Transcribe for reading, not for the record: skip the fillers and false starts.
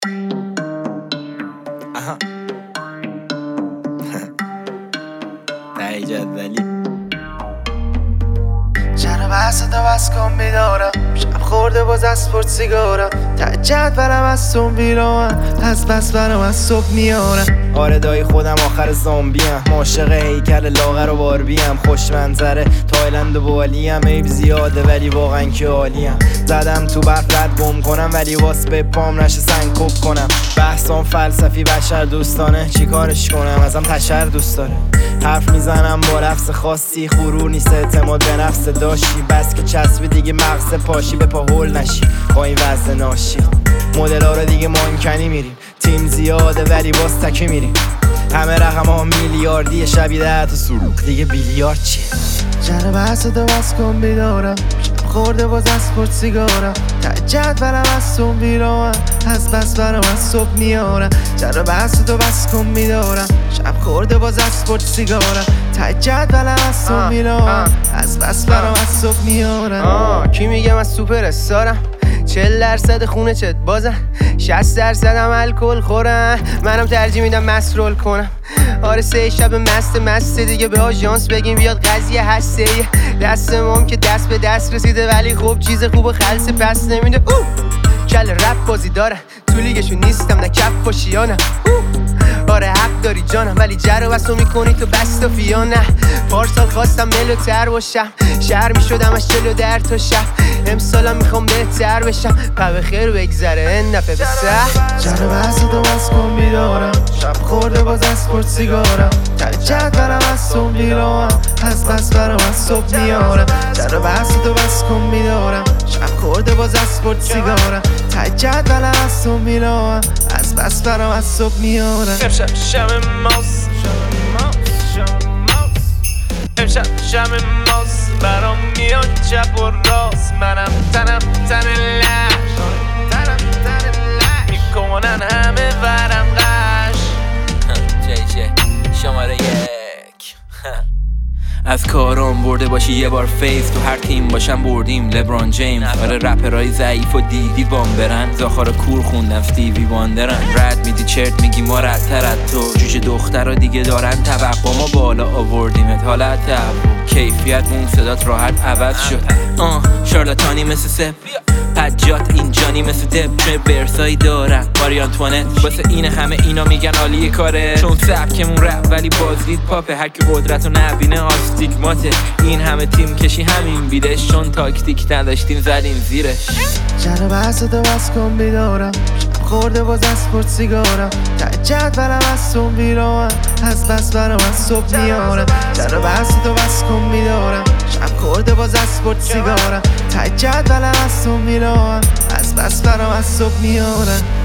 آها تایی جدولی چرا بحث تو بس کن بیدارم شب خورده باز از سپورت سیگارم تجد برم از تون بیرام از بس برم از صبح میارم. آره دایی خودم آخر زامبیم، عاشق هیکل لاغر و باربیم، خوش منظره تایلند و بالیم، عیب زیاده ولی واقعا که عالیم. زدم تو برف رد گم کنم ولی واس به پام نشه سنگکوب کنم. بحثام فلسفی بشر دوستانه، چی کارش کنم ازم تشر دوست داره. حرف میزنم با رقص خاصی، غرور نیست اعتماد به نفس داشتی، بس که چسبی دیگه مغز پاشی به پا هول نشی با این وزن ناشی. مدل ها رو دیگه مانکنی میریم، تیم زیاده ولی باز تکی میریم، همه رقم ها میلیاردی، شبیه 10 تا سروق دیگه بیلیارد چیه. چرا بحث تو بس کن بیدارم شب خورده باز از سپورت سیگارم تجد برم از تون بیرام از بس برم از صبح میارم. چرا بحث تو بس کن بیدارم شب خورده باز از سپورت سیگارم تجد برم از تون بیرام از بس برم از صبح میارم. کی میگه من سوپر استارم؟ 40% خونه چت بازم، 60% هم الکل خورم، منم ترجیح میدم مسرول کنم. آره 3 شب مست دیگه به آژانس بگیم بیاد قضیه هسته. دست مام که دست به دست رسیده ولی خوب چیز خوب خلص پس نمیده. کل رپ بازی داره تو لیگشون نیستم نه کف پاشیانم. آره حق داری جانم ولی جر و بسو میکنی تو بست و فیانه. پارسال خواستم ملوتر باشم، شهر میشدم از جلو در تا شب، امسالم میخوام بهتر بشم، پا خیر بگذره این دفعه به سه. چرا بحث تو بس کن بیدارم شب خورده باز از سپورت سیگارم تجد برم از تون بیرام از بس برم از صبح میارم. چرا بحث تو بس کن بیدارم شب خورده باز از سپورت سیگارم تجد برم از تون بیرام از بس برم از صبح میارم. امشب شب ماست، امشب شب ماست، برام میاد چپ و راست، منم تنم تن لش میکنن همه ورم قش. جی شماره 1 از کارام برده باشی یه بار فیس، تو هر تیم باشم بردیم لبران جیمز. آره رپرای ضعیف و دیدی بام برن، زاخار کور خوندن استیوی واندرن. رد میدی چرت میگی ما ردتر از تو، جوجه دخترها دیگه دارن توقع ما بالا آوردیمت حالت کیفیت مون صدات راحت عوض شد. شارلاتانی مثل سپ پجات اینجانی مثل دبچه برسایی دارن ماری آنتوانت. واسه این همه اینا میگن عالی کاره، چون سبکمون رپ ولی بازدید پاپه، هر که قدرت و نبینه آستیگماته. این همه تیم کشی همین بیدش، چون تاکتیک نداشتیم زدیم زیرش. چرا بحث تو بس کن بیدارم خورده باز از سپورت سیگارم تجد برم از تون بیرام از بس برم از صبح میارم. چرا بحث تو بس کن بیدارم شب خورده باز از سپورت سیگارم تجد برم از تون بیرام از بس برم از صبح میارم.